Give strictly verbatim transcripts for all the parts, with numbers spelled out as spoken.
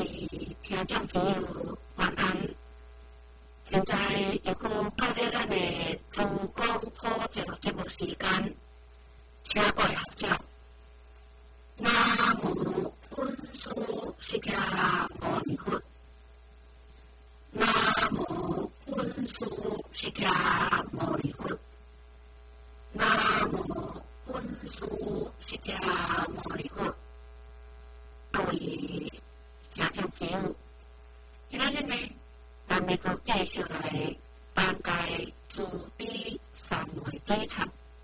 位听众朋友晚安。现在又到到了咱的珠江普照节目时间，请各位合照。南无本师释迦牟尼佛。南无本师释迦牟尼佛。南无本师释迦牟尼佛。各位听众朋友，今仔日呢，咱们阁继续来讲解慈悲三昧追忏。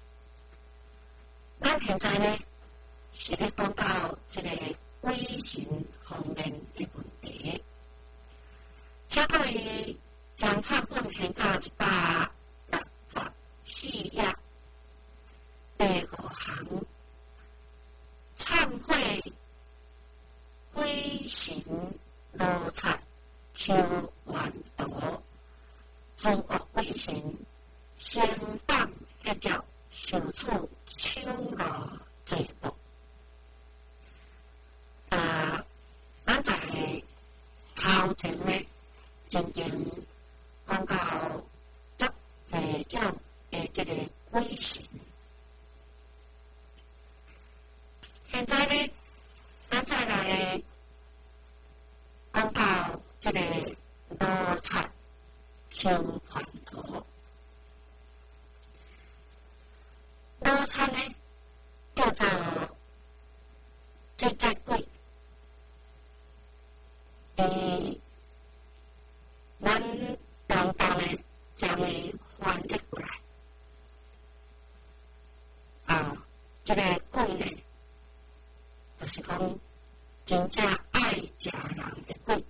咱现在呢是咧讲到这个鬼神方面的问题，请各位将忏本现到一百六十四页第五行，忏悔鬼神罗刹求愿道，诸恶鬼神相当一脚受处秋罗罪恶。啊，咱在头前呢，曾经讲到足侪种的这个鬼神，现在呢，咱再来讲到这个罗刹求愿道。罗刹呢叫做这只鬼，伫咱中东呢将伊翻译过来。啊，这个鬼呢，就是讲真正爱食人的鬼。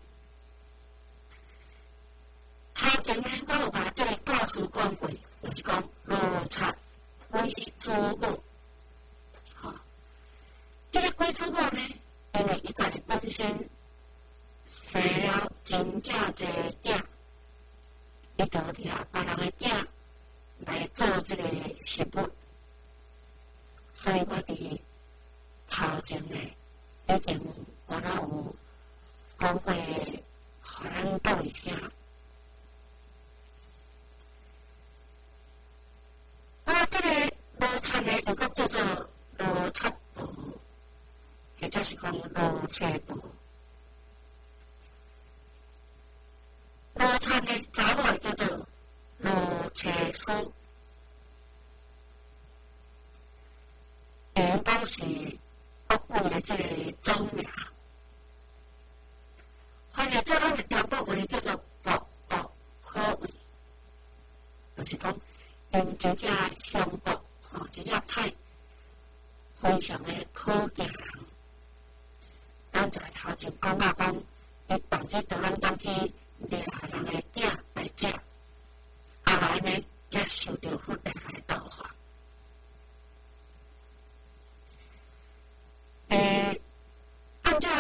头前呢，我有把这个故事讲过，就是讲罗刹鬼之母。哈，这个鬼之母呢，因为伊家己本身生了真正侪囝，伊就掠别人的囝来做这个食物，所以我伫头前呢，已经我若有讲过，互咱各位听。啊，这个罗刹呢，又搁叫做罗刹婆，或者是讲罗刹婆。罗刹呢，查某叫做罗刹夫，因当是恶鬼的这个种名。翻译做咱的中国话叫做博恶可畏，就是讲因真正凶恶，吼，真正歹，非常的可惊人。咱在头前讲到讲，伊导致到咱当去掠人的囝来食，后来呢，才受到佛来的道化。诶，按照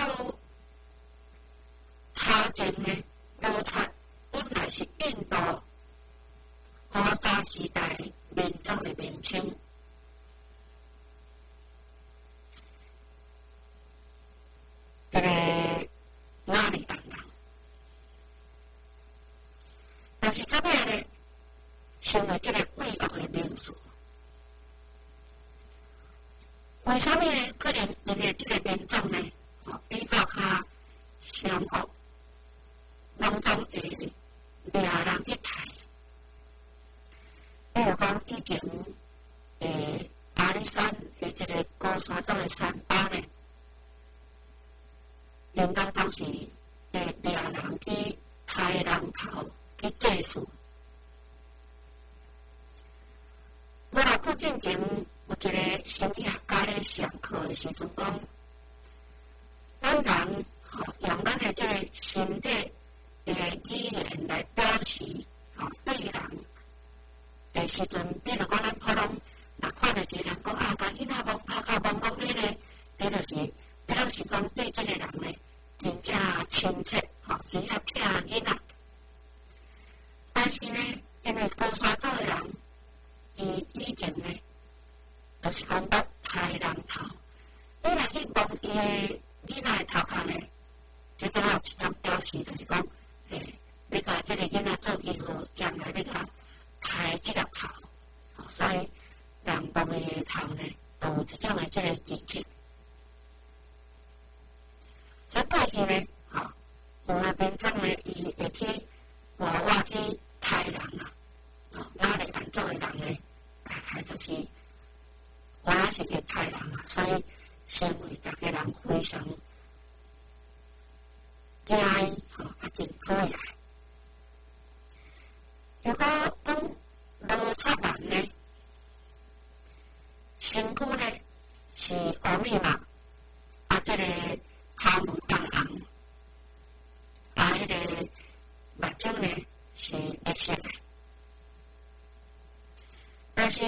查证呢，罗刹本来是印度华沙时代民众的名称。这个哪里人人，但是到尾呢，成为这个罪恶的名字。为什么呢？可能因为这个民众呢，哦，比较较凶恶，拢总会掠人去杀。比如讲，以前诶阿里山的这个高山岛的山巴呢，因当当时会掠人去杀人头去祭祀。我来过进前有一个心理学家咧上课的时阵讲，咱人吼、哦、用咱的这个身体的语言来表示吼、哦、对人的时阵，比如讲咱普通若看到一个人讲啊，甲囡仔摸头壳摸摸咧咧，这就是表示讲对这个人呢真正亲切，吼、哦，真正疼囡仔。但是呢，因为高山岛的人，伊以前呢，就是讲捌杀人头，你若去摸伊的囡仔的头壳呢，这都有一是就是讲，诶，要甲即个囡仔做记号，将来要甲开职业头，哦，所以人梦的头呢，都有一种的即个机器。所以过去呢，吼，有的民众呢，伊会去外外去开人啊，哦，哪里安怎的人呢？大概就是我也是个太人啊，所以成为大家人非常惊伊，吼，啊，真讨厌。如果讲罗刹人呢，身躯呢是乌米嘛，啊，这个头毛红红，啊，迄个目睭呢是绿色的。但是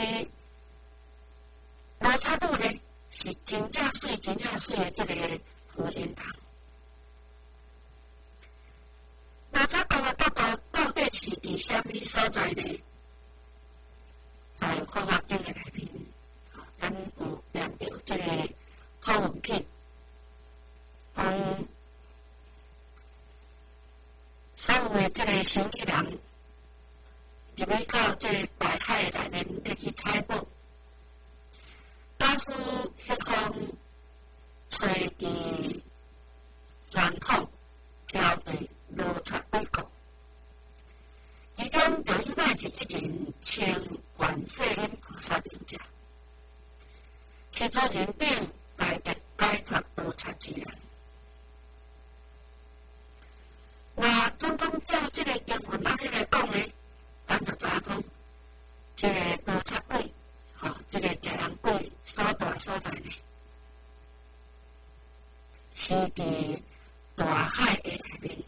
罗刹女呢是真正水、真正水的这个福人人。罗刹女的角度到底是伫什么所在呢？在科学经的内面，咱有念到这个孔文品，讲所有的这个生意人。入去到这个大海内面要去采宝，假使迄方找伫传统挑对罗刹对国，伊讲有一摆是一前请观世音菩萨名者，去做人顶来解解脱罗刹之人。那总讲照这个经文安尼来讲呢？咱就知影讲，这个罗刹鬼，吼、哦，这个食人鬼所在所在呢，是伫大海的内面。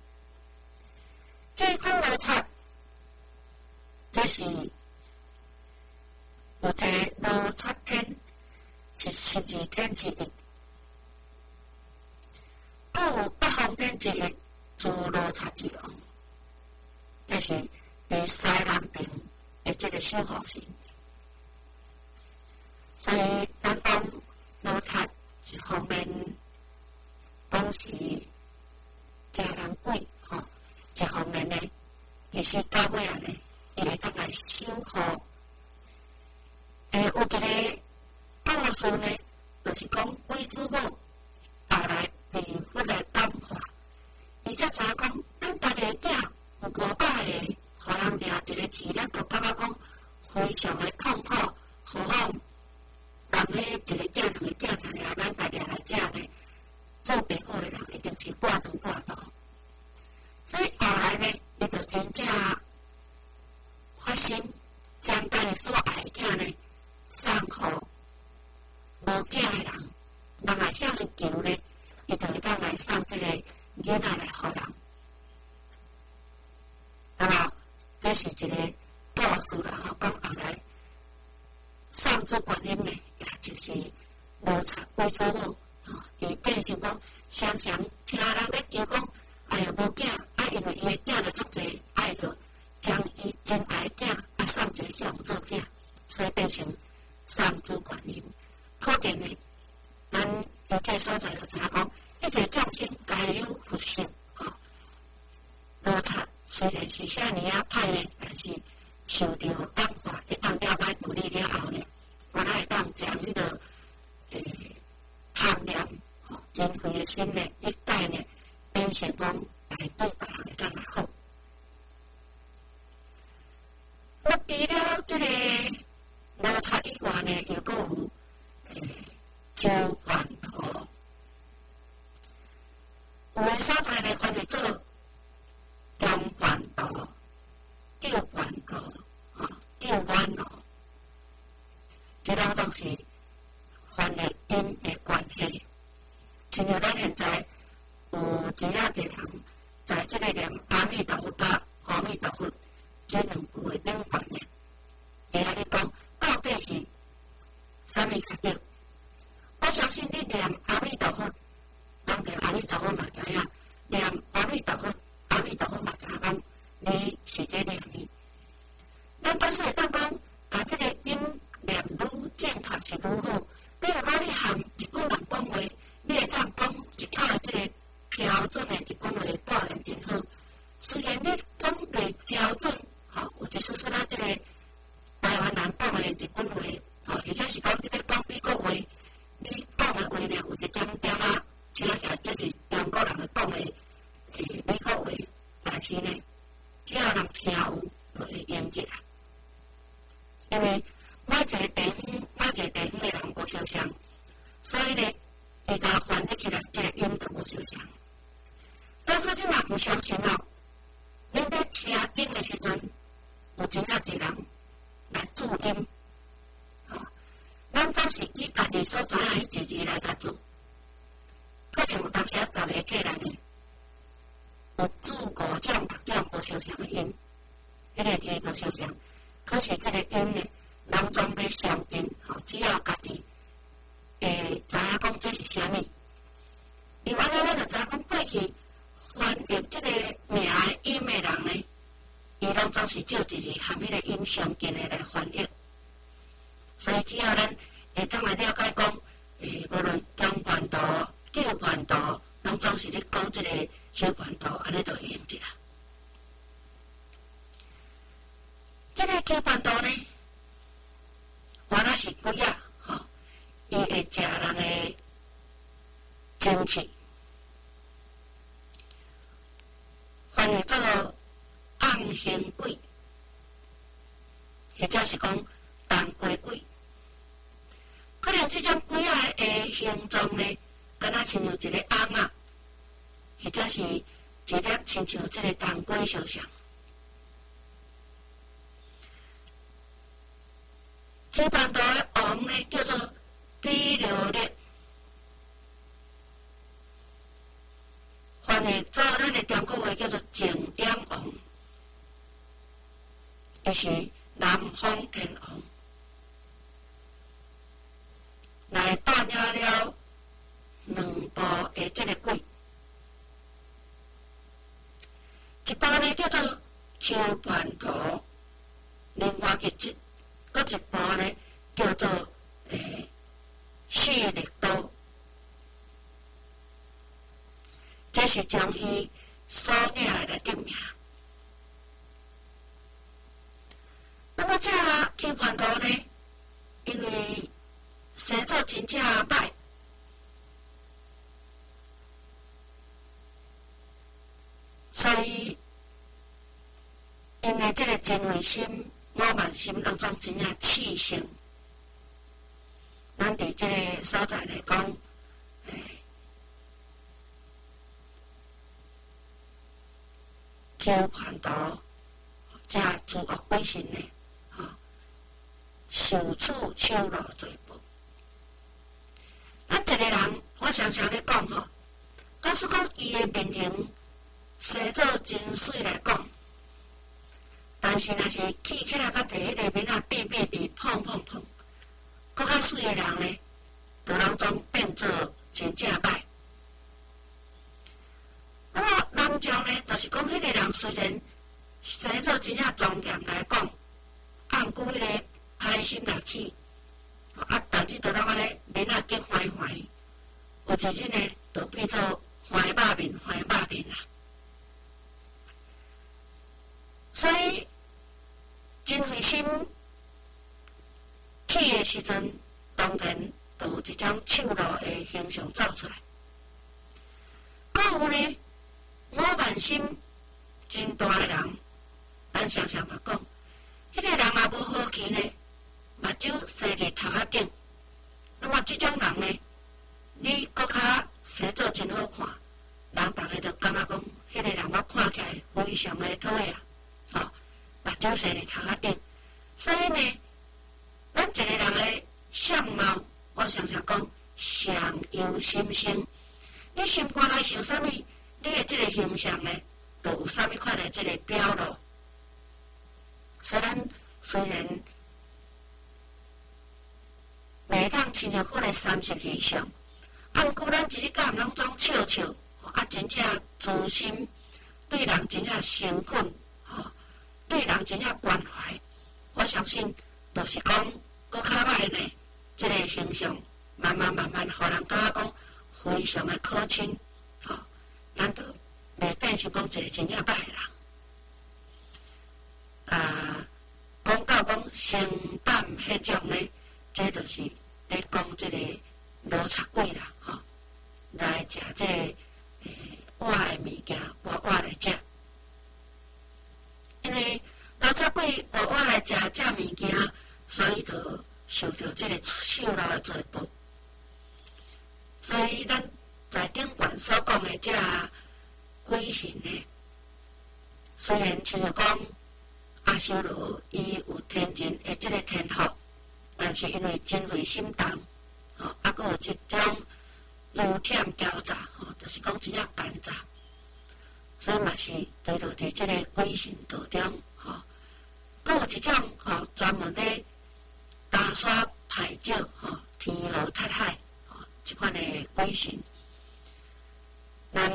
这款罗刹，这是有一个罗刹天，是十二天之一，还有八方天之一，诸罗刹之王，这是。伫西南边的这个守护神，所以咱讲罗刹一方面讲是食人鬼，吼、哦；一方面呢，其实到尾啊呢，伊会当来守护。诶，有一个故事呢，就是讲鬼子母后来被迄个感化，伊才知影讲，咱家己的囝有五百个。互人掠一个字，咱就感觉讲非常的痛苦，何况人迄一个囝、两个囝来掠，咱家己来食呢，做袂好的人一定是挂东挂道。所以后来呢，伊就真正发心，将家己所爱的囝呢送互无囝的人，人来向伊求呢，伊就会当来送这个囡仔来互人。那么这是一个故事啦，吼，讲后来上主观音呢，也就是罗刹鬼祖母，吼，伊变成讲常常听人咧求讲，哎呀无囝，啊因为伊的囝就足济，啊伊就将伊真爱的囝啊送一个向做囝，所以变成上主观音。可见呢，咱伫这所在就知影讲，一个众生该有福性，吼，罗刹。虽然是遐尼啊歹呢，但是受到感化，一旦了解道理了后呢，我会当将迄个诶贪念、吼珍贵的心呢，一概呢变成讲来对别人会当来好。那除了这个罗刹以外呢，又阁有诶九环图，有诶所在呢，翻译做。中环道、九环道、啊、九弯路，这拢都是翻译音的关系。亲像咱现在有真啊侪人在这个念阿弥陀佛、阿弥陀佛这两句的顶翻呢，会晓你讲到底是啥物较对？我相信你念阿弥陀佛，当然阿弥陀佛嘛知影，念阿弥陀佛。阿弥陀佛嘛，知影讲你是在念伊。咱但是会当讲，把这个音念愈正确是愈好。比如讲，你含日本人讲话，你会当讲一口这个标准的日本话带来因为每一个地方、每一个地方的人无相像，所以呢，伊甲翻译起来，这个音都无相像。但是你若唔相信哦，恁在听音的时阵，有真正一人来注音，哦，咱总是以家己所知影迄字字来甲注，可能有当时啊十个客人呢，有注五种、六种无相像的音，迄个字无相像。可是这个音呢，人总要相近，吼，只要家己会知影讲这是啥物，因为安尼咱就知影讲过去翻译这个名的音的人呢，伊拢总是照一字含迄个音相近的来翻译，所以只要咱会当来了解讲，诶，无论中盘图、旧盘图，拢总是咧讲这个旧盘图，安尼就会用一啦。这个旧盘图呢，原来是鬼啊，吼，伊会食人的精气，翻译做暗形鬼，或者是讲当鬼鬼。可能这种鬼仔的形状呢，敢若亲像一个翁仔，或者是一粒亲像这个当鬼相像。旧盘图的王呢，叫做比留列，翻译做咱的中国话叫做景点王，伊是南方天王。来带了了两部的这个鬼，一部呢叫做旧盘图，另外一只。搁一部呢叫做诶四力刀，这是将伊所领来得名。那么这旧盘图呢，因为生做真正歹，所以因为这个真卫心。五万心拢总真正气性，咱伫即个所在来讲，诶，旧盘图，这诸恶鬼神呢，吼，受处手落罪报。咱一个人，我常常咧讲吼，假使讲伊的面型生做真水来讲。但是，若是起起来，甲第迄个面啊变变变碰碰碰，搁较水的人呢，就拢总变做真正歹。那么男将呢，就是讲迄个人虽然生做真正庄严来讲，按顾迄个歹心来起，啊，但是就当安尼面啊结坏坏，有一日呢，就变做坏肉面、坏肉面啦。所以，真卫心起的时阵，当然就有一种丑陋的形象走出来。还有呢，我慢心真大的人，咱常常嘛讲，迄、那个人也无好气呢，目睭生伫头壳顶。那么这种人呢，你搁较生做真好看，人逐个就感觉讲，迄、那个人我看起来非常的讨厌。吼、哦，目睭生伫头壳顶，所以呢，咱一个人的相貌，我常常讲，相由心生。你心肝内想啥物，你的这个形象呢，就有啥物款的这个表露。所以咱虽然袂当亲像迄个三十以上，按过咱一日到晚拢总笑笑，啊，真正自心，对人真正诚恳。对人真正关怀，我相信就是讲，搁较歹呢，这个形象慢慢慢慢，互人感觉讲非常的可亲，吼、哦，咱就袂变成讲一个真正歹的人。啊，讲到讲生胆迄种呢，这就是咧讲这个罗刹鬼啦，吼、哦，来食这个诶活的物件，活活来食。因为老早鬼活活来食这物件， 受到即个受劳的罪报。所以咱在顶悬所讲的即个鬼神呢，虽然亲像讲阿修罗伊有天人的即个天赋，但是因为真费心重，吼，啊，佫有即种如忝狡诈，吼，就是讲真正奸诈，所以嘛是堕落伫即个鬼神道中，吼。佫有一种吼专门咧打耍排招，吼，天河塌海，吼，即款的鬼神。咱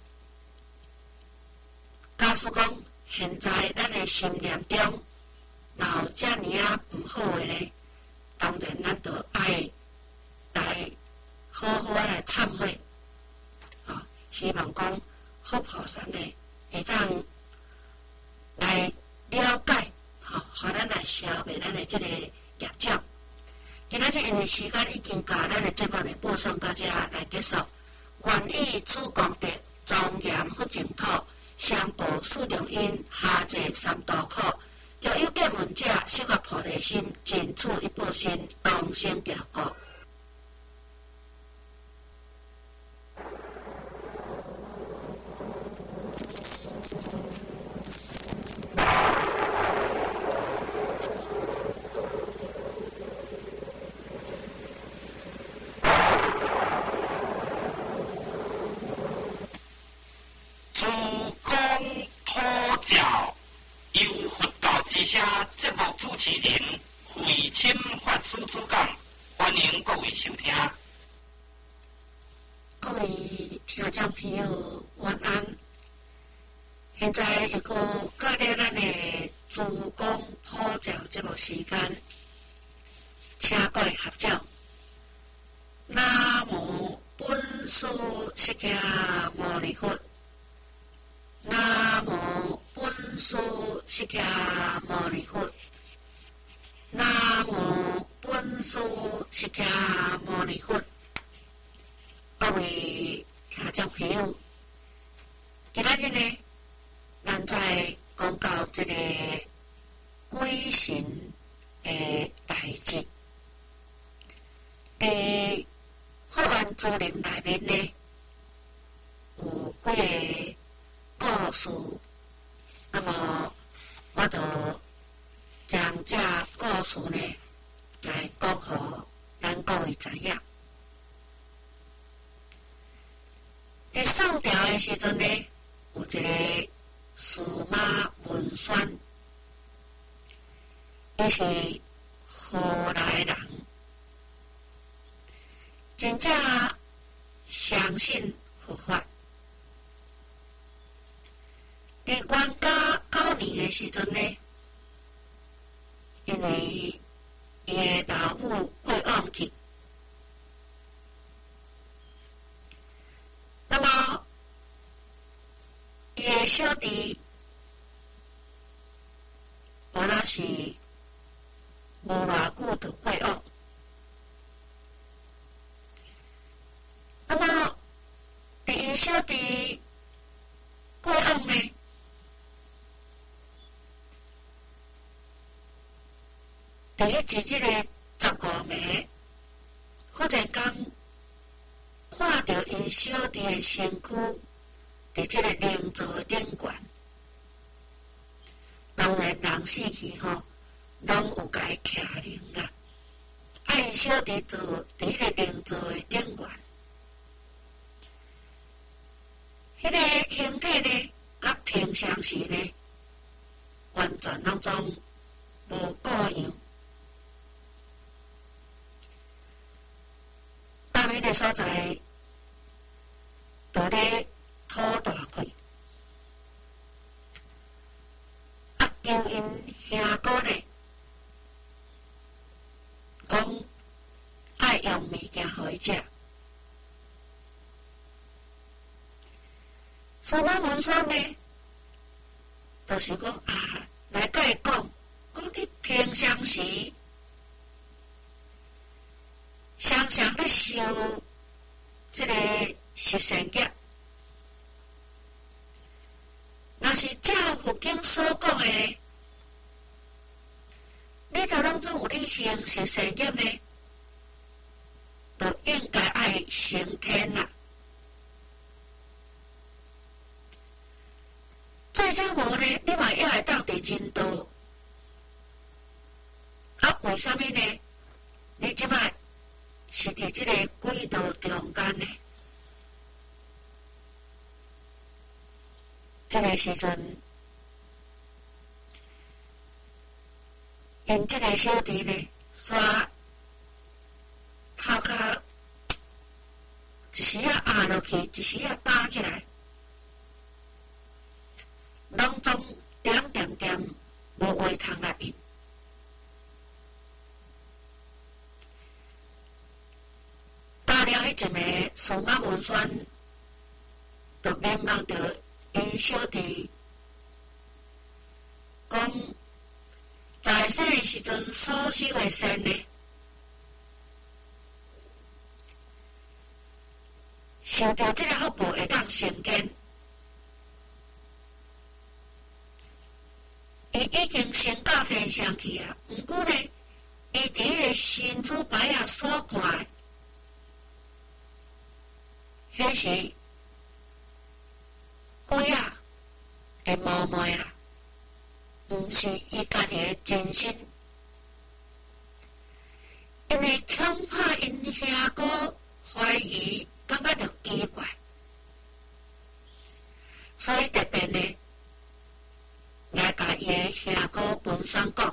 假使讲现在咱的心念中，然后遮尔啊毋好诶咧，当然咱就爱来好好啊来忏悔，吼，希望讲佛菩萨呢会当来了解，吼，互咱来消灭咱的即个业障。今仔日因为时间已经到，咱的节目呢播送到遮来结束。愿以此功德，庄严佛净土，相报四重因，下济三途苦。若有见闻者，悉发菩提心，尽此一报身，当生极乐国。 由佛教之声节目主持人慧清法师主讲，欢迎各位收听。 各位听众朋友，晚安。现在又到到了咱的自讲普照节目时间，请各位合掌。南无本师释迦牟尼佛。南无本师释迦牟尼佛。南无本师释迦牟尼佛。各位听众朋友，今仔日呢，咱在讲到这个鬼神的代志。伫佛愿资粮内面呢，有几个故事，那么我就将这故事呢来讲互咱各位知影。伫宋朝的时阵呢，有一个司马文宣，伊是河内人，真正相信佛法。伫元嘉九年的时阵呢，因为伊的老母过往去，那么伊的小弟原来是无偌久就过往，那么伫伊小弟过往呢，第一日即个十五暝，忽然间看到因小弟的身躯伫即个灵座顶悬，当然人死去吼，拢有甲伊徛灵啦。啊，因小弟就伫迄个灵座的顶悬，迄个形体呢，甲平常时呢，完全拢总无各样。到迄个所在，就咧吐大气，啊，求因兄哥呢，讲爱用物件互伊食。司马文宣呢，就是讲啊，来甲伊讲，讲你平常时常常咧受即个食善业，若是照佛经所讲的，你条拢总有咧行是事业呢，就应该爱升天啦。再者无呢，你嘛也会当伫人道。啊，为什么呢？你即摆是伫即个轨道中间呢？这个时阵，因这个小弟呢，煞头壳一时啊压落去，一时啊打起来，拢总点点点无话通来应。打了迄一枚数码文宣，就免望着因小弟讲，在世的时阵所修的善呢，受到这个福报会当升天。伊已经升到天上去啊，毋过呢，伊伫迄个神主牌啊所看的，迄是鬼啊的冒昧啦，毋是伊家己的真心。因为恐怕因兄哥怀疑，感觉着奇怪，所以特别呢，来甲伊的兄哥本宣讲，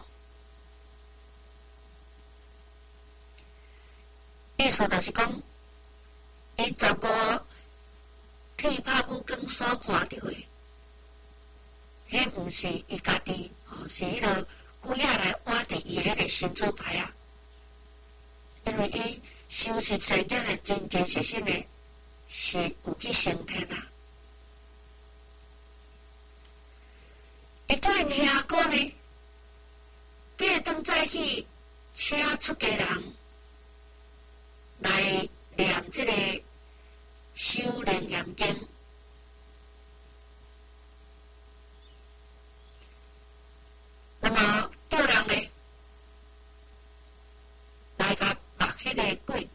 意思就是讲，伊十五剃拍母光所看到的，迄毋是伊家己，吼，是迄个鬼仔来挖伫伊迄个神主牌啊。因为伊修习善业的真真实实的，是有去升天啊。伊甲因兄哥呢，变当早起请出家人来念这个修楞严经。那么叫人呢，来甲绑迄个鬼。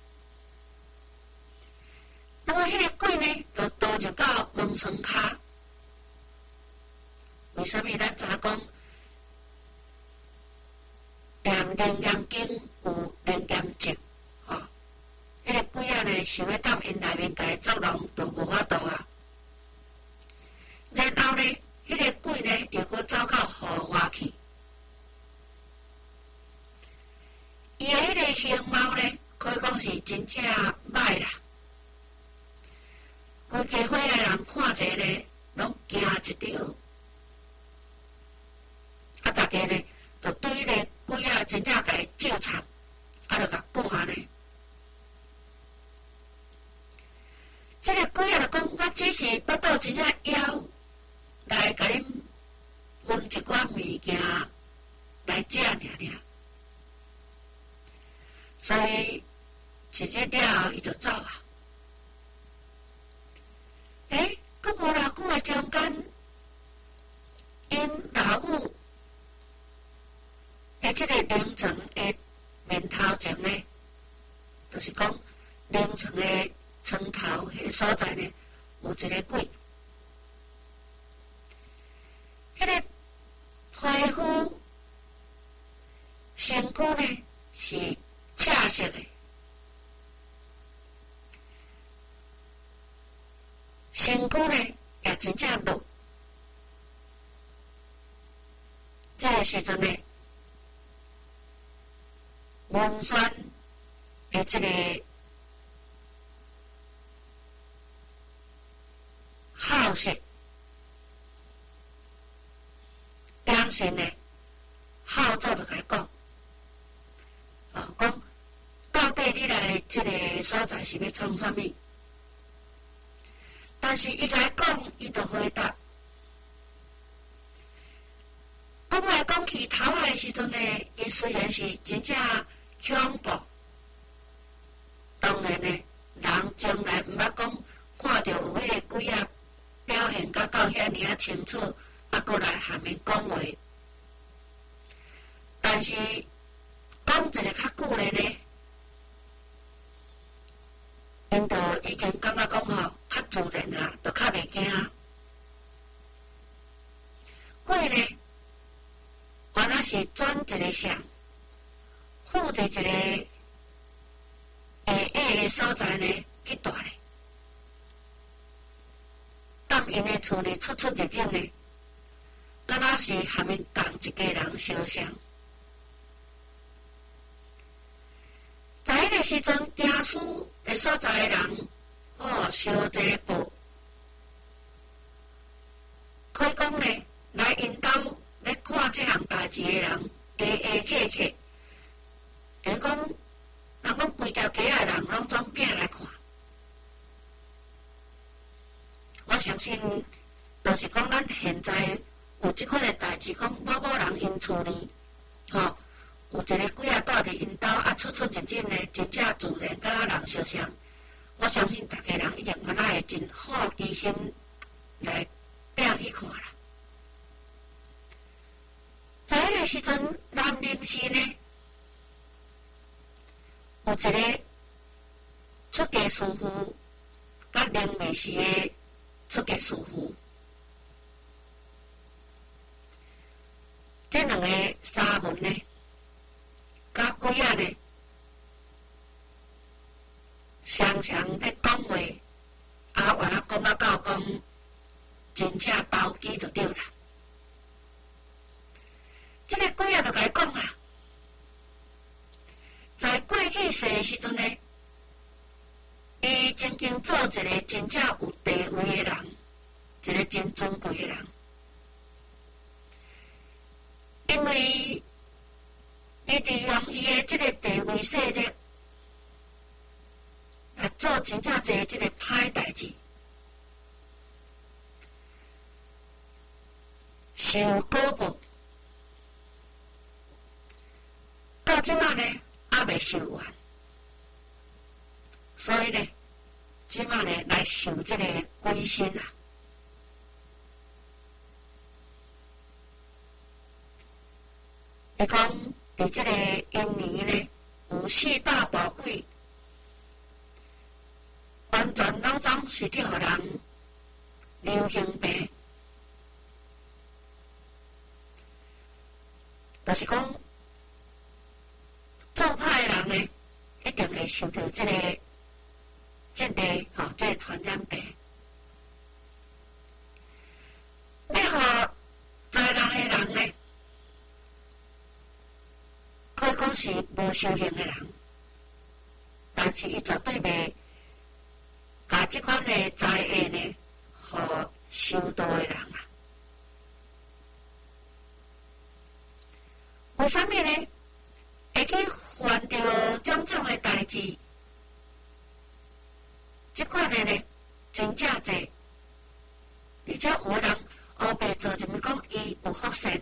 那么迄个鬼呢，就倒入到门床骹。为什么咱知影讲念楞严经有楞严咒？吼，迄个鬼仔呢，想要踮因内面甲伊作弄，就无法度啊。然后呢，迄个鬼呢，又搁走到户外去。伊的迄个形貌呢，可以讲是真正歹啦。规家伙的人看者呢，拢惊一跳。啊，大家呢，就对迄个鬼仔真正甲伊照惨，啊，就甲赶呢。这个鬼仔就讲，我只是腹肚真正枵，来甲恁分一寡物件来食尔尔。所以吃这了后，伊就走啊。诶，搁无偌久的中间，因老母诶，这个凌床的面头前呢，就是讲凌床的床头迄个所在呢，有一个鬼。迄个皮肤身躯呢是赤色的，身躯呢也真正绿。这个时阵呢，文宣的这个好色，当时呢，好做就甲伊讲，哦，讲到底你来这个所在是要创啥物？但是伊甲伊讲，伊就回答，讲来讲去头仔的时阵呢，伊虽然是真正恐怖，当然呢，人从来毋捌讲看到有迄个鬼仔表现甲到遐尔啊清楚，啊，过来下面讲话。但但是讲一个较久咧呢，因就已经感觉讲吼较自然啊，就较袂惊。鬼呢，原来是转一个相，附伫一个下矮的所在呢去住咧，踮因的厝里出出入入呢，敢若是含因同一家人相像。在迄个时阵，惊死的所在的人，哦，相济报，可以讲呢，来因兜咧看这项代志的人，下下客客，会讲，人讲规条街的人拢总拼来看。我相信，就是讲咱现在有即款的代志，讲某某人因厝里，吼、哦。有一个鬼仔住伫因兜，啊出出入入呢，真正自然，敢若人相像。我相信大家人一定原来会真好奇心来拼去看啦。在迄个时阵，南林市呢，有一个出家师傅，甲灵美市的出家师傅，这两个沙门呢。甲鬼仔呢，常常咧讲话，啊，原来讲啊到讲，真正投机就对啦。即个鬼仔就甲伊讲啊，在过去世的时阵呢，伊曾经做一个真正有地位的人，一个真尊贵的人，因为。伊利用伊的即个地位势力，来做真正侪即个歹代志，受果报。到即摆呢，还未受完，所以呢，即摆呢来受即个鬼身啊。伊讲。伫即个因年呢，有四大宝贵，完全拢总是去互人流行病，就是讲做歹的人呢，一定会受到即、这个即个吼，即、这个传染病。要互在人的人呢？可以讲是无修行的人，但是伊绝对袂把即款的灾厄呢，互修道的人啊。为什么呢？会去犯着种种的代志？即款的呢，真正侪，而且有人黑白做，就是讲伊有福善。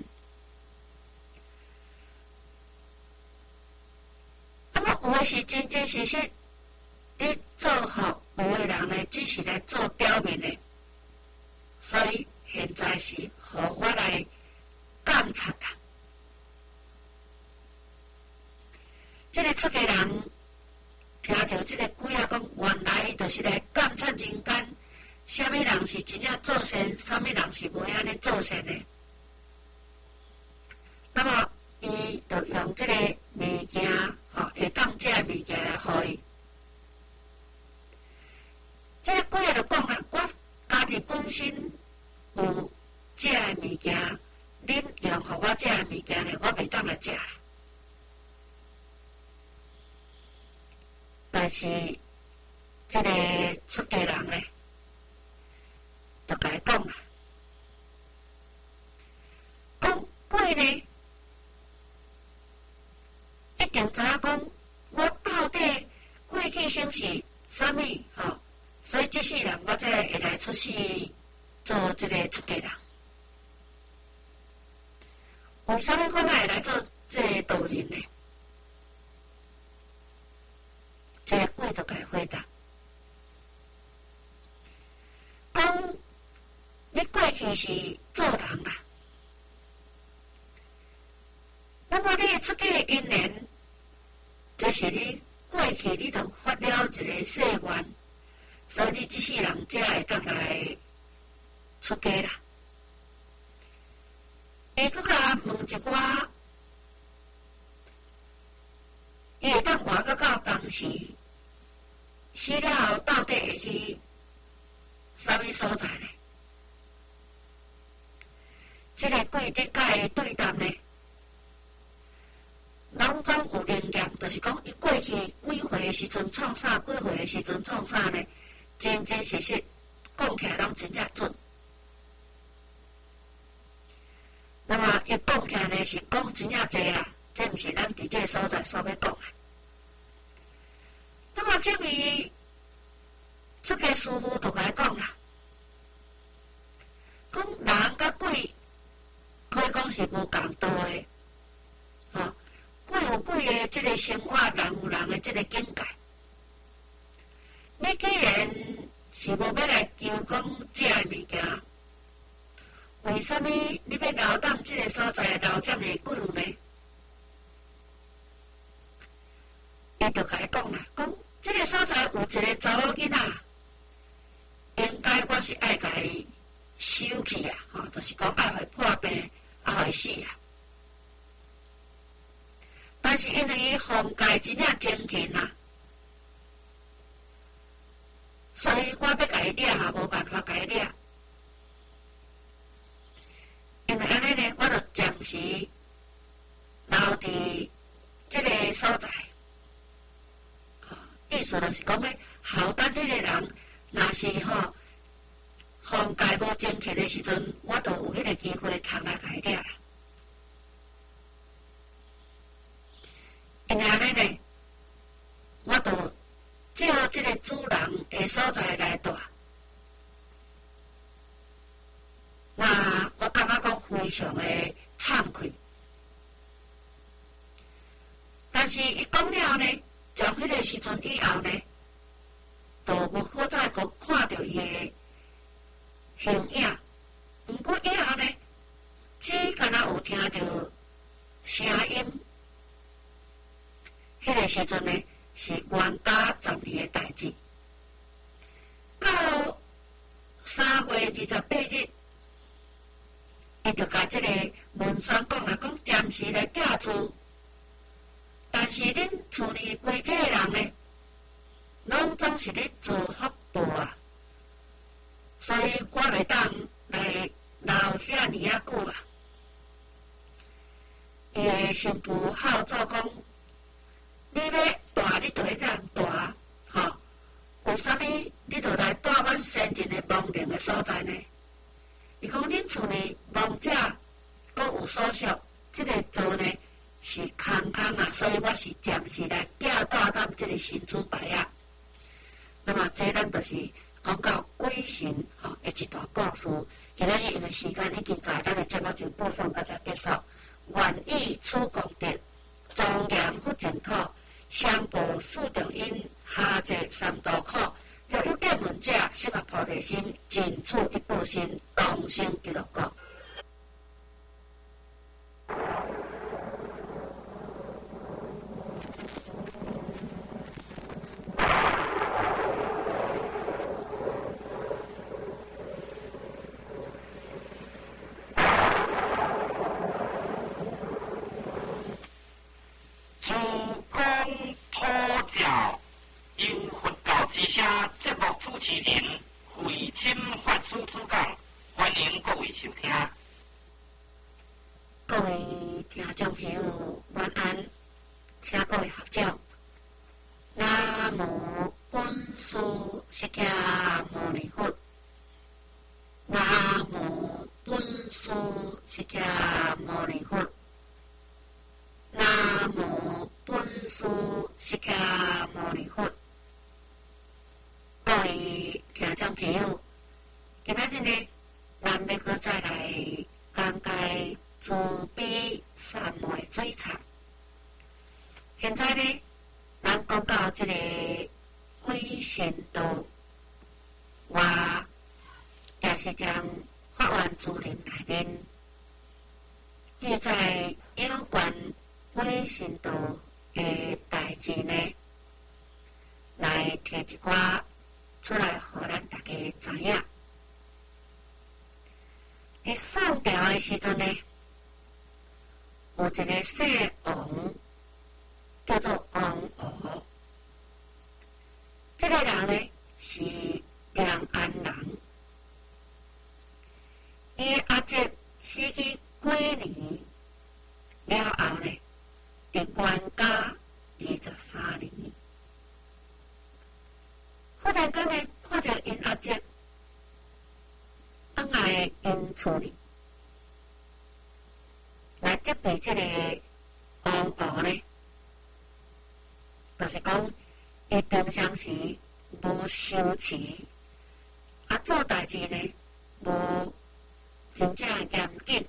有诶是真真实实，你做好有诶人呢，只是来做表面的，所以现在是互我来监察啊。这个出家人听到这个鬼仔讲，原来伊就是来监察人间，什么人是真正做善，什么人是无安尼做善的。那么伊就用这个物件。吼、哦，会当这物件来互伊。这个鬼仔就讲啊，我家己本身有这物件，恁用互我这物件呢，我袂当来食。但是这个出家人呢，就甲伊讲啊，讲鬼呢。一定知影讲，我到底过去生是啥物吼？所以这世人我才会来出世做这个出家人。为什么我会来做这个道人呢？这个鬼就该回答，讲你过去是做人啊。那么你的出是你过去你著发了一个誓愿，所以你即世人才会当来出家啦。伊佫甲问一寡，伊会当活到到当时，死了后到底会去啥物所在呢？即个贵德甲的对答呢，拢总有灵验，就是讲伊过去几岁的时阵创啥，几岁的时阵创啥呢？真真实实讲起来拢真正准。那么伊讲起来呢是讲真正济啦，这毋是咱伫这个所在所要讲的。那么这位出家师傅就来讲啦，讲人甲鬼可以讲是无共道的，吼，鬼有鬼的即个生活，人有人的即个境界。你既然是无要来求讲这个物件，为什么你要留当即个所在留这么久呢？伊就甲伊讲啦，讲即个所在有一个查某囡仔，应该我是爱甲伊收去啊，吼，就是讲爱互伊破病，爱互伊死啊。但是因为伊封戒真正精勤啊，所以我要甲伊掠也无办法甲伊掠。因为安尼呢，我就暂时留伫即个所在。意思就是讲咧，后等迄个人若是吼封戒无精勤的时阵，我就有迄个机会通来甲伊掠啦。因为安尼呢，我就照即个主人的所在来住。那我感觉讲非常的惭愧，但是伊讲了呢，从迄个时阵以后呢，就无好再阁看到伊的形影。毋过以后呢，只敢若有听到声音。迄个时阵呢，是元甲十年的代志。到三月二十八日。伊就甲即个文宣讲啦，讲暂时来寄厝，但是恁厝里规家人呢，拢总是咧做福报啊，所以我袂当来留遐尼啊久啊。伊的新妇号召讲，你要大，你就会甲人大，吼，为啥物你就来住阮先人的亡灵的所在呢？伊讲恁厝里亡者阁有所属，即个做呢是空空啊，所以我是暂时来寄带当即个神主牌啊。那么这咱就是讲到鬼神吼的一段故事。今仔日因为时间已经到，咱的节目就播送到这结束。愿以此功德，庄严福净土，上报四重因，下济三途苦。若有见闻者，适合菩提心，尽处一报身，同生极乐国。 诸公托教，由佛教之声节目主持人慧清法师主讲，欢迎各位收听。 各位听众朋友，晚安，请各位合掌。南无本师释迦牟尼佛。南无本师释迦牟尼佛。南无本师释迦牟尼佛。各位听众朋友，今仔日呢，咱要阁再来讲解慈悲三昧水忏。现在呢，咱讲到这个鬼神道，我也是将法源资料内面记载有关鬼神道的代代志呢，来提一寡出来，互咱大家知影。伫宋朝的时阵呢，有一个姓王，叫做王娥。这个人呢是梁安人，伊阿叔死去几年了后呢，伫官家二十三年，忽然间呢，看到因阿叔倒来因厝里，来接待这个王娥呢，就是讲伊平常时无修持，啊做代志呢无真正严谨，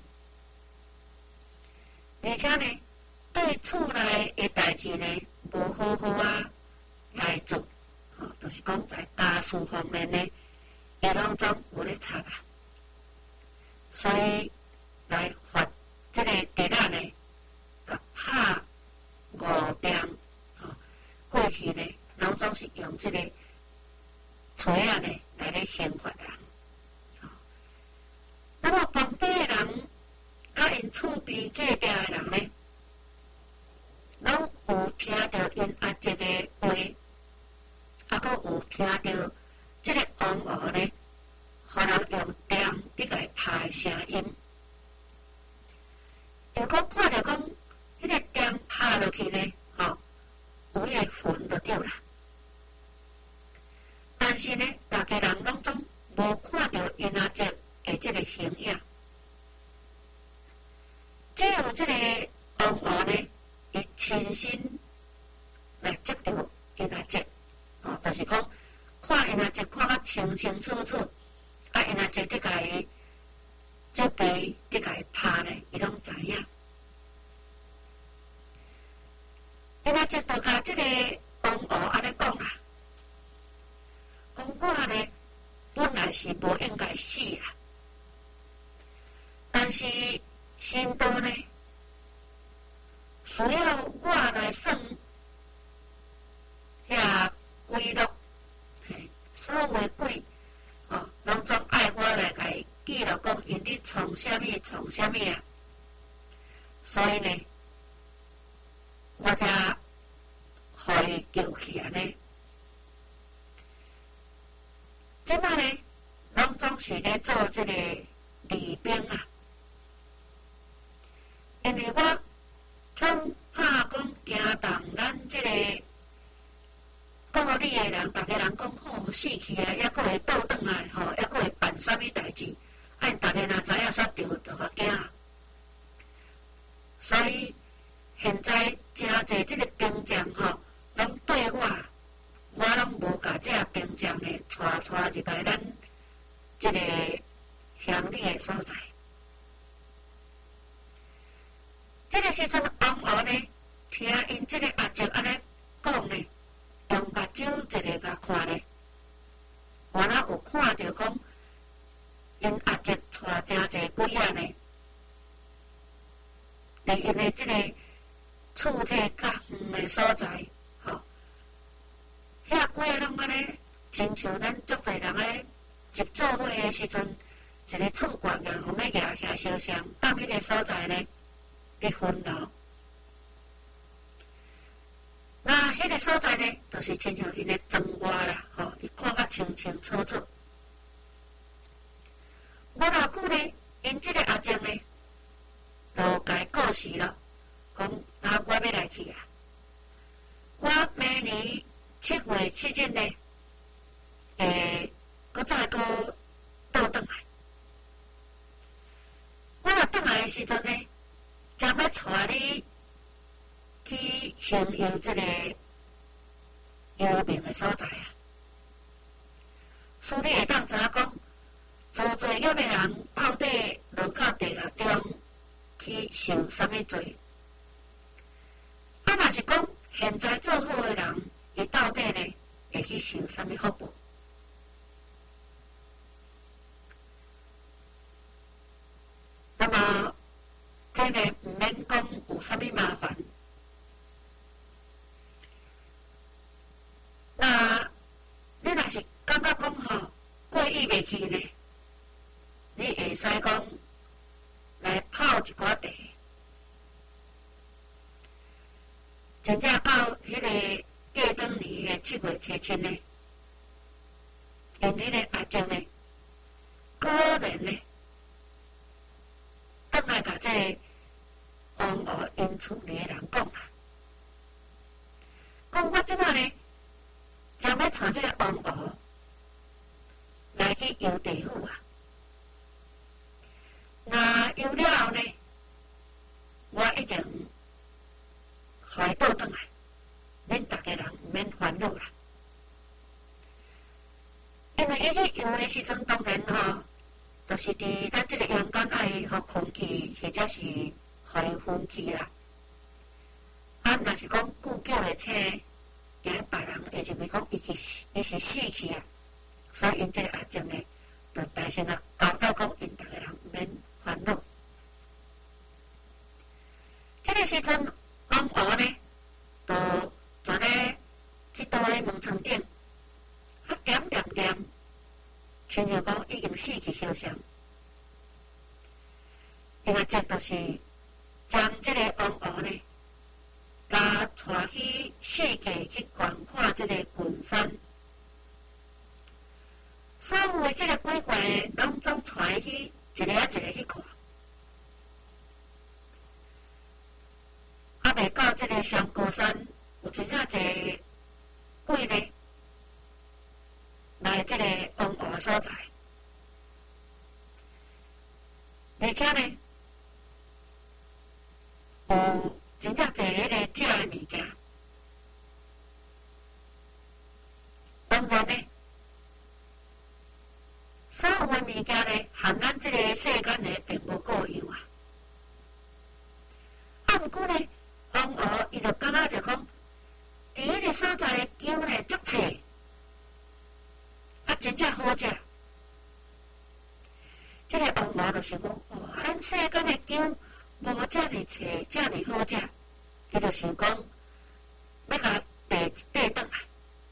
而且呢对厝内的代志呢无好好啊来做，哦，就是讲在家事方面呢，伊拢总有咧插啊，所以来发这个地仔呢，甲拍五点，哦，过去呢。拢总是用这个锤啊呢来咧刑罚人。哦、那么旁边的人，甲因厝边隔壁的人呢，拢有听到因阿叔的话，啊，佮有听到这个王娥呢，互人用电伫甲伊拍的声音。如果看到讲，迄个电拍落去呢，吼、哦，有迄个魂就对啦。但是呢，大家人拢总无看到因阿叔的这个形影，只有这个王娥呢，伊亲身来接到因阿叔，哦，就是讲看因阿叔看甲清清楚楚，啊，因阿叔伫甲伊这边伫甲伊拍呢，伊拢知影。因阿叔就甲这个王娥安尼讲啦。讲我呢，本来是无应该死啊，但是神道呢，需要我来算遐规律，所有的鬼，哦，拢总爱我来甲伊记录讲因伫创啥物创啥物啊，所以呢，我才互伊救起安尼。即摆呢，拢总是咧做即个利兵啊，因为我恐怕讲惊动咱即个故里的人，逐个人讲吼死去啊，抑阁会倒转来吼，抑阁会办啥物代志，啊，因逐个若知影煞着，就较惊。所以现在诚侪即个兵将吼，拢对我。我拢无甲这个兵将呢，带带入来咱这个乡里的所在。这个时阵，王娥呢，听因这个阿叔安尼讲呢，用目睭一个甲看呢，原来有看到讲，因阿叔带真侪鬼仔呢，伫因的这个厝体较远的所在。遐鬼仔拢安尼，亲像咱足侪人咧集做伙的时阵，一个厝悬硬，互咧举起烧香，到迄个所在呢，伫焚烧。那迄个所在呢，就是亲像因的庄外啦，吼，伊看甲清清楚楚。无偌久呢，因即个阿叔呢，就甲伊告示了，讲啊，我要来去啊，我明年。七月七日呢，诶，搁再搁倒转来。我若倒来的时阵呢，将要带你去享用这个幽冥的所在啊。所以你会当知影讲，做罪业的人到底落到地狱中去受啥物罪？啊，若是讲现在做好的人。伊到底呢会去受啥物福报？那么，这个毋免讲有啥物麻烦， 会使讲来泡一寡茶。真正到迄个过当年的七月初七呢，因迄个阿叔呢，果然呢，倒来甲这个王娥因厝里的人讲啦，讲我即摆呢，将要带这个王娥来去游地府啊。那游了后呢，我一定回倒转来，免逐个人毋免烦恼啦。因为伊去游的时阵，当然吼，就是伫咱即个阳间爱互空气，或者是互伊分气啊。啊，若是讲久久的请，惊别人会认为讲伊是伊是死去啊，所以因即个阿叔呢，就大声啊教导讲，因逐个人毋免烦恼。即个时阵，王娥呢，就全咧去倒咧门床顶，啊点点点，亲像讲已经死去烧伤。因为这就是将即个王娥呢，甲带去世界去观看即个群山，所有的即个鬼怪拢总带去一个啊一个去看。啊，未到即个上高山，有真正一个鬼呢，来即个王娥所在，而且呢，有真正一迄个食的物件。当然呢，所有的物件呢，含咱即个世间呢，并无够用啊。啊，毋过呢，王娥伊就感觉着讲，伫迄个所在的酒呢足济，啊，真正好食。即个王娥就想讲，哦，咱世间的酒无遮尔济，遮尔好食，伊就想讲，要甲带一块转来。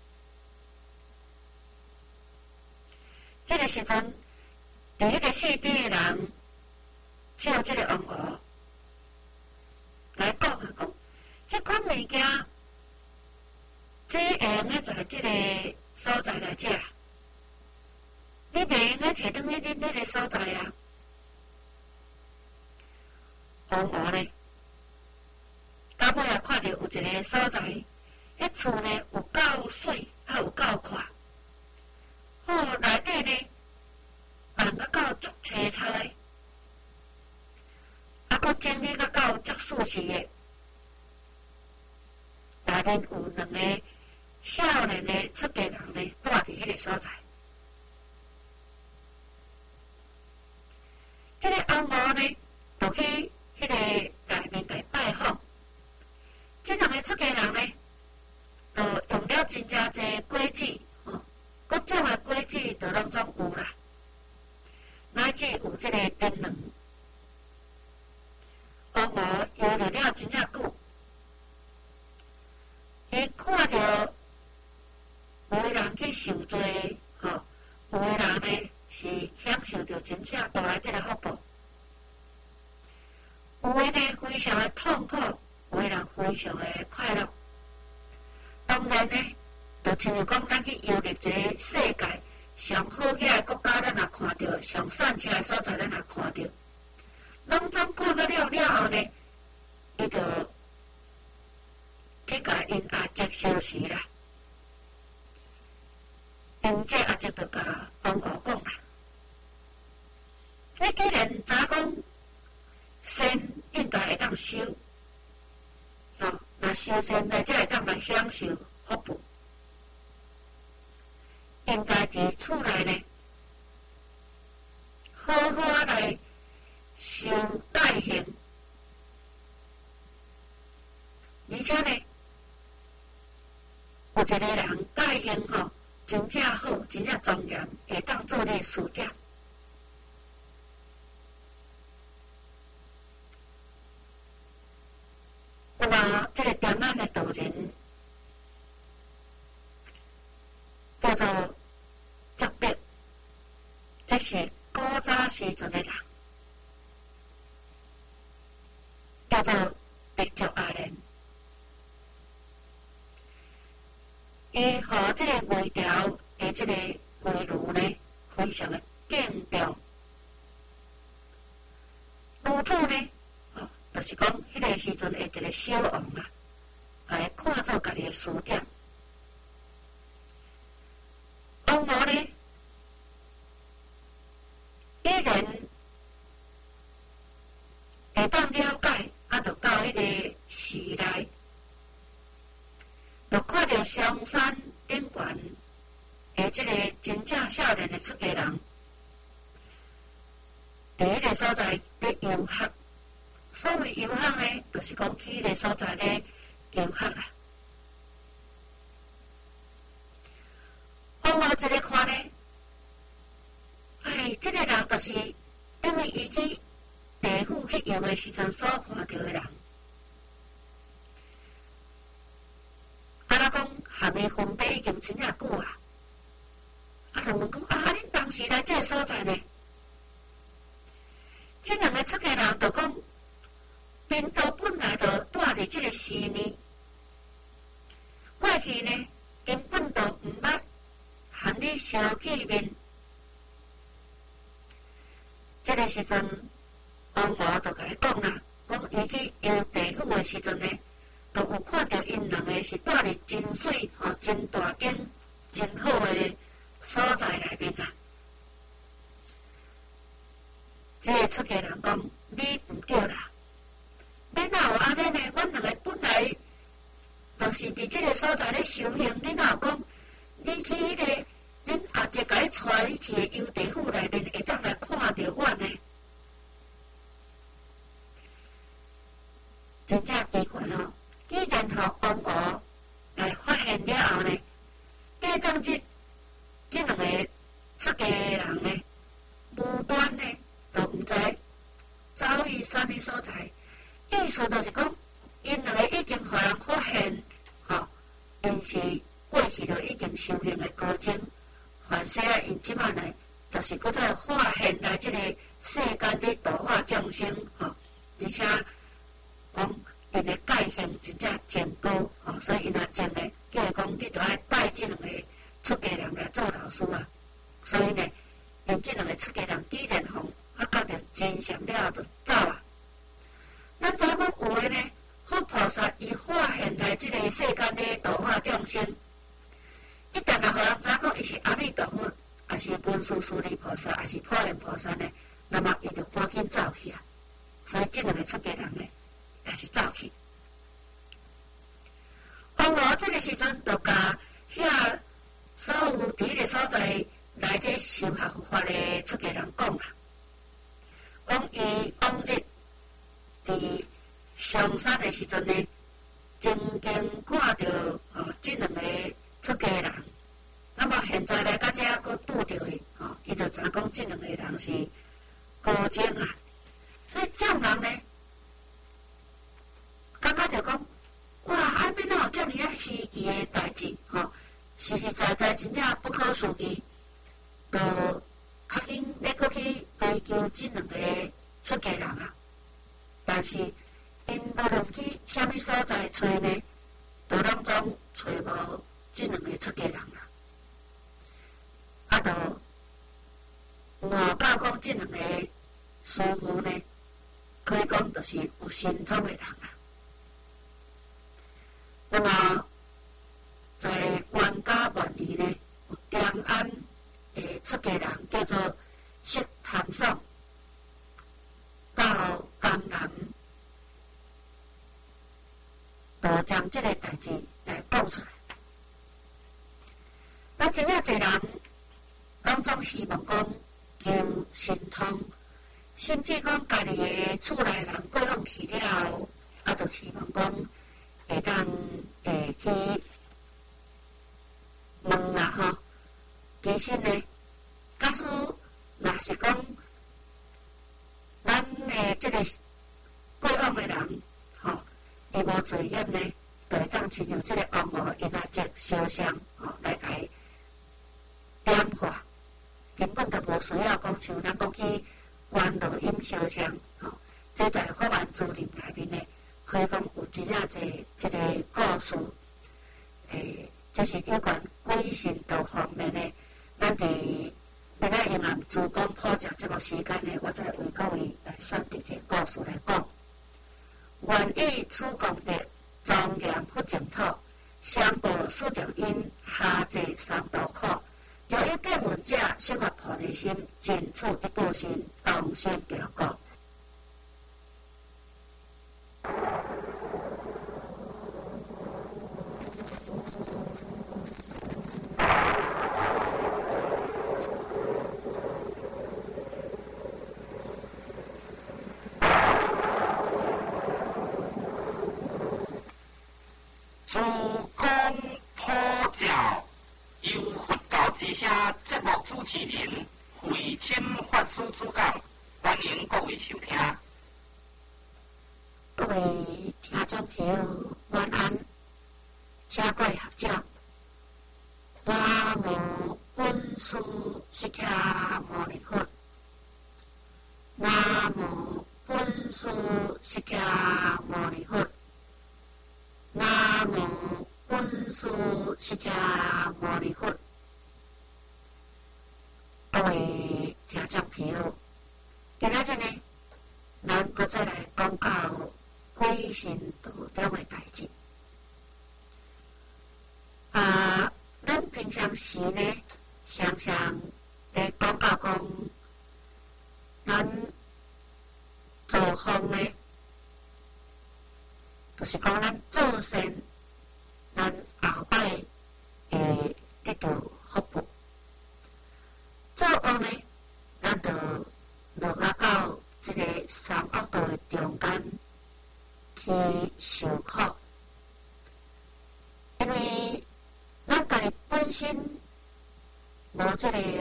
即个时阵，伫迄个四边的人，叫即个王娥来讲啊，讲即款物件，这会用个在即个所在来食，你袂用个摕转去恁迄个所在啊。王娥呢，到尾也看到有一个所在，迄厝呢有够水，啊有够宽，好内底呢人啊够足青草的，啊佫整理啊够足舒适的，内面有两个少年的出家人呢住伫迄个所在。这个王娥呢，就去迄个内面来拜访。这两个出家人呢，就用了真正侪规矩，吼，各种的规矩就拢总有啦。乃至有这个槟榔，王娥游入了真正久，伊看着有的人去受罪，吼，有的人呢是享受着真正大的这个福报。有的呢非常的痛苦，有的人非常的快乐。当然呢，就亲像讲咱去游历一个世界上好遐的国家，咱也看到；上善车的所在，咱也看到。拢总看到了了后呢，伊就去甲因阿叔相识啦。因这阿叔就甲王娥讲啦：，你既然早讲，仙应该会当修，哦，若修仙来才会当来享受福报，应该伫厝内呢，好好来修戒行，而且呢，有一个人戒行吼，真正好，真正庄严，会当做你事业。有啊，这个点仔的道人叫做泽别，这是古早时时阵的人，叫做白族阿莲。伊互即个魏朝的即个魏儒呢，非常的敬重。儒主呢，哦，就是讲迄个时阵的一个小王啊，甲伊看做家己的师长。王婆呢，既然会当了解，啊，就到迄个时内。就看到香山顶悬的即个真正少年的出家人，伫迄个所在咧游学。所谓游学呢，就是讲去迄个所在咧游学啦。王婆一个看呢，哎，即、这个人就是因为伊去地府去游的时阵所看到的人。敢若讲含伊分地已经真正久啊，啊，就问讲啊，恁当时来这个所在呢？这两个出家人就讲，贫道本来就住伫这个寺院，过去呢根本就毋捌和你相见面。这个时阵，王婆就甲伊讲啦，讲伊去游地府的时阵呢，就有看到因两个是住伫真水、吼、真大间、真好的所在内面啦。这个出家人讲：“你毋对啦，你哪有安尼呢？阮两个本来就是伫这个所在咧修行，你哪有讲你去迄、那个恁阿姐甲你带你去游地府内面，会当来看到阮呢？真正奇怪吼！既然互王婆来发现了后呢，加上这这两个出家人呢，无端呢都毋知走去啥物所在，意思就是讲，因两个已经互人发现，吼，因是过去就已经修行的高僧，凡说啊，因即摆呢，就是搁再发现来即个世间的度化众生，吼，而且讲。因的戒行真正真高，吼、哦，所以因也真呢，叫伊讲，你著爱拜即两个出家人来做老师啊。所以呢，因即两个出家人既然吼啊，觉着真相了，就走啊。咱知影讲有诶呢，佛菩萨伊发现来即个世间的度化众生，一旦若互人知影讲伊是阿弥陀佛，也是文殊师利菩萨，也是普贤菩萨呢，那么伊就赶紧走去啊。所以即两个出家人呢。也是走去。王婆这个时阵，就甲遐所有伫迄个所在内底修学佛法的出家人讲啦，讲伊往日伫上山的时阵呢，曾经看到哦这两个出家人，那么现在来到这佫拄着伊，哦，伊就知影讲这两个人是高僧啊，所以众人呢。感觉着讲，哇！安尼哪有遮尔啊稀奇的代志吼？实实在在真正不可思议，就较紧要搁去追求即两个出家人啊。但是因无论去啥物所在找呢，都拢总找无即两个出家人啦。啊，就换到讲即两个师傅呢，可以讲就是有神通的人啦。那么，在关家末年呢，有长安的出家人叫做释坛爽，到江南，就将这个代志来讲出来。咱真正侪人，拢总希望讲求神通，甚至讲家己的厝内人过往去了后，啊，就希望讲。会当会去问啦吼，其实呢，假使若是讲咱的即个过往的人，吼、哦，伊无罪业呢，就会当亲像即个王婆因阿姐烧香，吼、哦，来甲伊点化，根本就无需要讲像咱讲去关录音小箱，吼，这在法案资料内面呢，可以讲有真正侪即个故事，诶，这是有关鬼神道方面呢，咱伫今仔阴暗自讲普教节目时间呢，我再为各位来选择一个故事来讲。愿以此功德，庄严不净土，相报四重因，下济三途苦。若有见闻者，悉发菩提心，尽处一报身，当生极乐国。 自公普教由佛教之下节目主持人慧清法师主讲，欢迎各位收听。 各位听众朋友，晚安。请各位合掌。南无本师释迦牟尼佛。南无本师释迦牟尼佛。南无本师释迦牟尼佛。各位听众朋友，今仔日呢，咱搁再来讲到鬼神道中的代志。啊，咱平常时呢，常常咧讲到讲，咱做风呢。就是讲，咱做善，咱后摆会得到福报；做恶呢，咱就落啊到这个三恶道的中间去受苦。因为咱家己本身无这个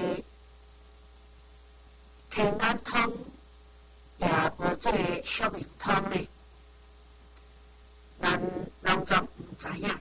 天眼通，也无这个宿命通呢。咱拢总毋知影，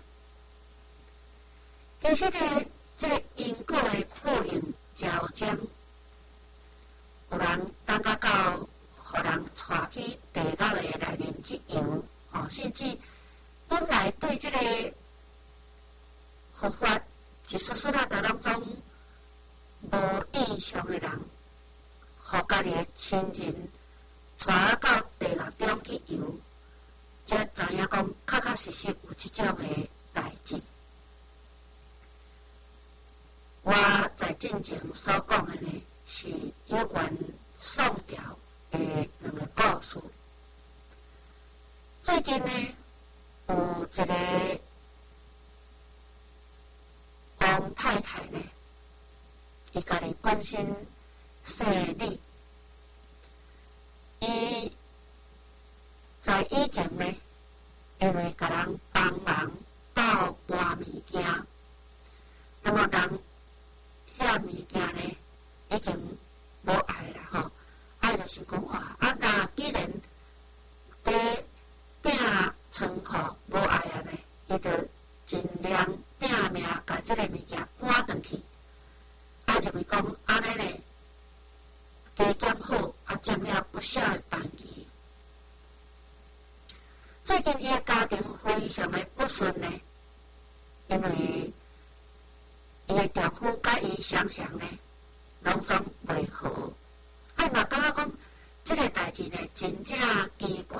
其实呢，这个因果的报应交将，有人等到到，互人带去地狱的内面去游，哦，甚至本来对这个佛法一丝丝仔都拢总无印象的人，互家己的亲人带到地狱中去游。才知影讲，确确实实有即种诶代志。我在进前所讲诶呢，是有关宋朝诶两个故事。最近呢，有一个王太太呢，伊家己本身姓李，伊。在以前呢，因为甲人帮忙倒搬物件，那么人遐物件呢，已经无爱啦吼，爱就是讲哇，啊那既然在拼仓库无爱啊呢，伊就尽量拼命甲即个物件搬转去，啊认为讲安尼呢，加减好，啊占了不少的便宜。最近伊个家庭非常的不顺呢，因为伊个丈夫甲伊常常呢，拢总袂和，啊嘛感觉讲，即个代志呢真正奇怪。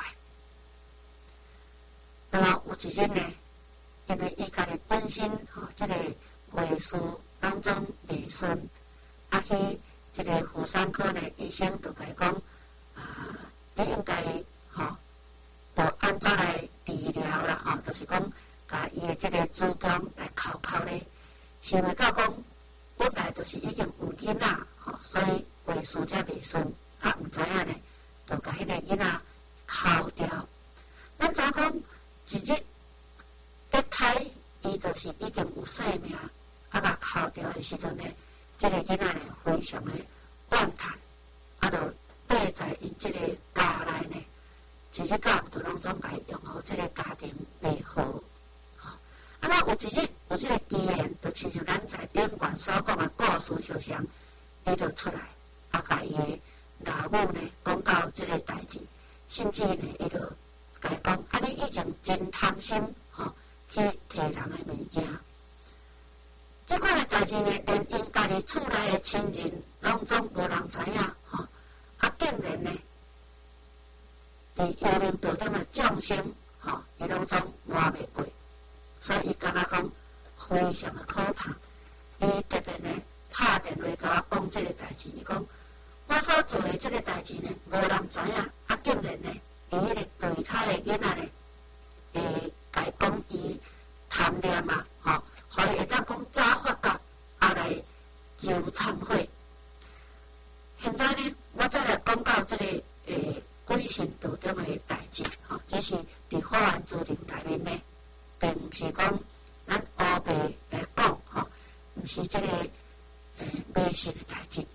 那么有一日呢，因为伊家己本身吼，即、这个月事拢总袂顺，啊去即个妇产科呢，医生就甲伊讲，啊，你应该吼。就安怎来治疗啦？吼，就是讲，甲伊的即个子宫来扣扣咧，想袂到讲，本来就是已经有囡仔，吼，所以月事才袂顺，啊，毋知影呢，就甲迄个囡仔扣掉。咱知影讲，一日得胎，伊就是已经有生命，啊，甲扣掉的时阵呢，即、这个囡仔呢非常的怨叹，啊，就缀在因即个家内呢。一日到就拢总甲伊用互即个家庭袂好，吼。啊，那有一日有即个机缘，就亲像咱在顶悬所讲的故事相像，伊就出来，啊，甲伊的老母呢讲到即个代志，甚至呢，伊就甲伊讲，啊，你以前真贪心，吼、哦，去摕人诶物件。即款诶代志呢，连因家己厝内诶亲人，拢总无人知影，吼、哦，啊，竟然呢，伫幽灵道点诶众生，吼、哦，伊拢总活袂过，所以伊感觉讲非常诶可怕。伊特别呢拍电话甲我讲即个代志，伊讲我所做诶即个代志呢，无人知影，啊，竟然呢，伊迄个备胎诶囡仔呢，会甲伊讲伊贪念啊，吼，互伊会当讲早发觉，啊来求忏悔。现在呢，我再来讲到即、这个诶鬼神道中诶代志，吼，这是伫法案注定内面呢，并毋是讲咱乌白来讲，吼，毋是即、这个诶迷信诶代志。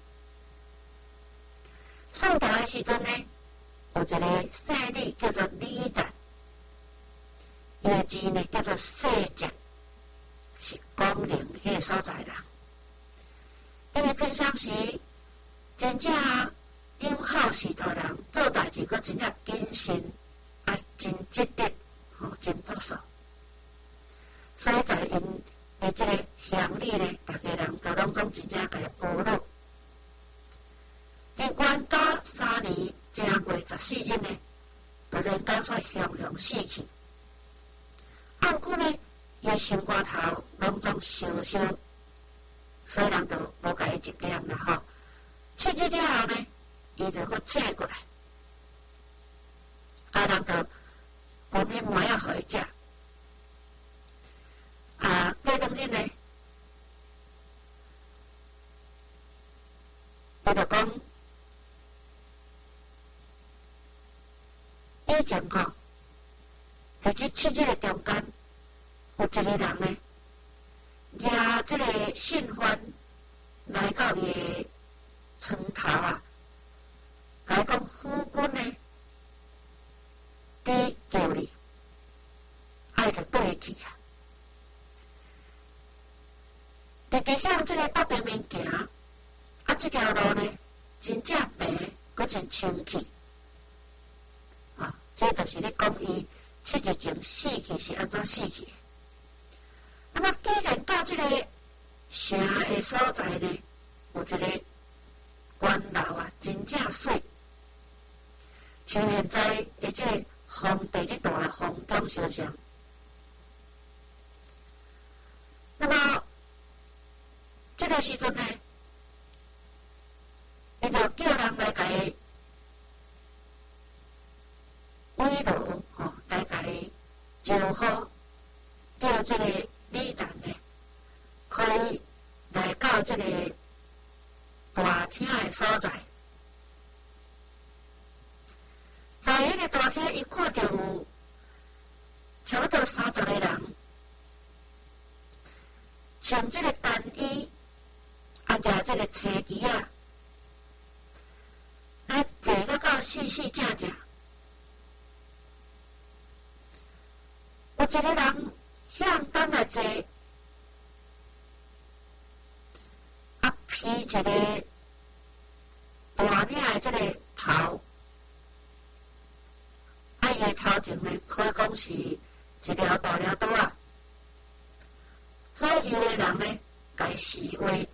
宋朝诶时阵呢，有一个姓李叫做李旦，伊诶字呢叫做世杰，是广陵迄个所在人。因为平常时真正友好许多人，做代志佫真正谨慎，啊真积德，吼、哦、真朴素。所以在因诶即个乡里呢，逐个人都拢总真正甲伊学了。伫元嘉三年正月十四日呢，突然间煞雄雄死去。按过呢，伊心肝头拢总烧烧，所以人就无甲伊一念啦吼。七日了后呢，伊就佫醒过来，啊人就分迄糜仔互伊食。啊，过两日呢，伊就讲。以前吼，伫即七日诶中间，有一个人呢，拿即个信函来到伊诶床头啊，甲伊讲夫君呢，伫叫你，啊伊就对去啊。直直向即个北边面行，啊，即条路呢，真正平，佫真清气。这就是咧讲伊七日前死去是安怎死去？那么既然到这个城的所在呢，有一个官楼啊，真正水，像现在的这个皇帝咧住的皇宫相像。那么这个时阵呢，伊就叫人来甲伊。委罗吼来甲伊招呼，叫即个李旦呢，可以来到即个大厅的所在。在迄个大厅，伊看到有差不多三十个人，穿即个单衣，啊举即个青旗啊，啊坐到到四四正正。有一个人向东来坐，啊披一个大领的这个头，啊伊的头前呢，可以讲是一条大领刀啊。左右的人呢，甲伊示威，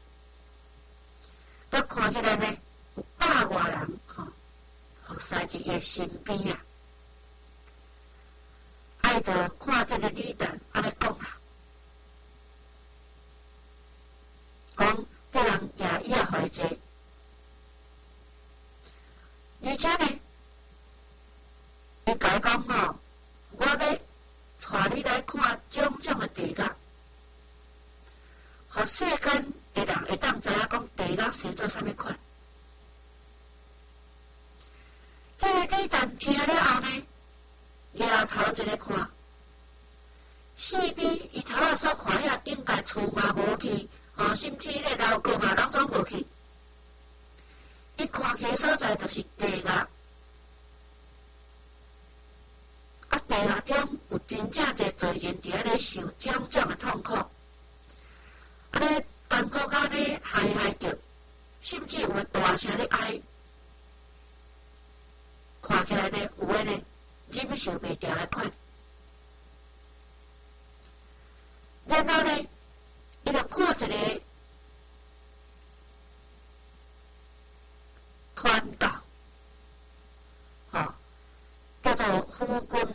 佮看起来呢，有百外人吼，互塞伫伊的身边啊。爱着看这个李旦安尼讲啦，讲叫人也伊也互伊坐，而且呢，伊甲伊讲吼，我要带你来看种种的地价，互世间的人会当知影讲地价生做啥物款。这个李旦听了后呢，摇头一个看，四边伊头仔所看遐境界厝嘛无去，吼、哦，甚至迄个楼阁嘛拢总无去。伊看起的所在就是地下，啊，地下中有真正侪罪人伫遐咧受种种的痛苦，安尼艰苦甲咧嗨嗨叫，甚至有诶大声咧哀。 起来呢，有诶呢忍受袂住诶款。然后呢，伊就看一个传教，吼，叫做夫君。